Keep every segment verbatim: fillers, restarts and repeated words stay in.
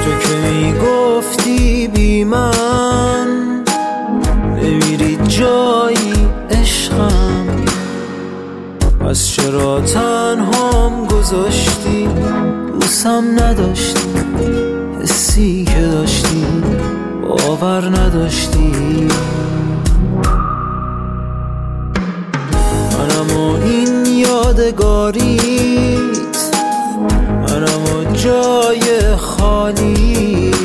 تو که میگفتی بی من نمیری جایی عشقم، پس چرا تنهام گذاشتی؟ دوستم نداشتی، حسی که داشتی باور نداشتی. منم و این یادگاریت، منم و جای خالیت.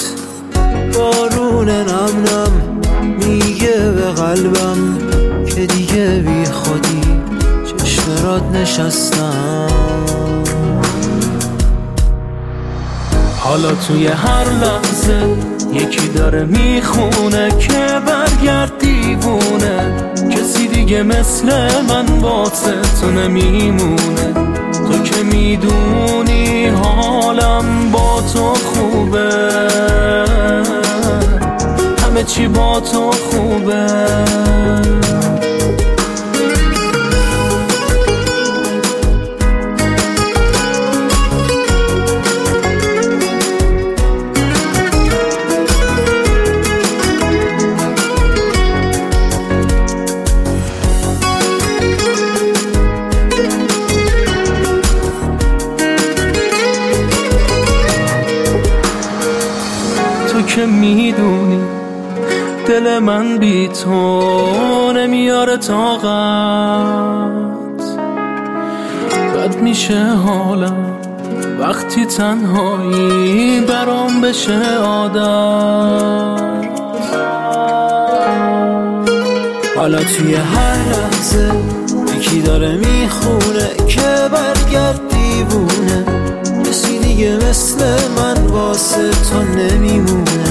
بارون نم نم میگه به قلبم که دیگه بی خودی چشمرات نشستم. حالا توی هر لحظه یکی داره میخونه که برگرد دیوونه، کسی دیگه مثل من واسه تو نمیمونه. تو که میدونی حالم با تو خوبه، همه چی با تو خوبه. تو که میدونی دل من بی تو نمیاره طاقت، بد میشه حالم وقتی تنهایی برام بشه عادت. حالا توی هر لحظه یکی داره میخونه که برگرد دیوونه، کسی دیگه مثل من واسه تو نمیمونه.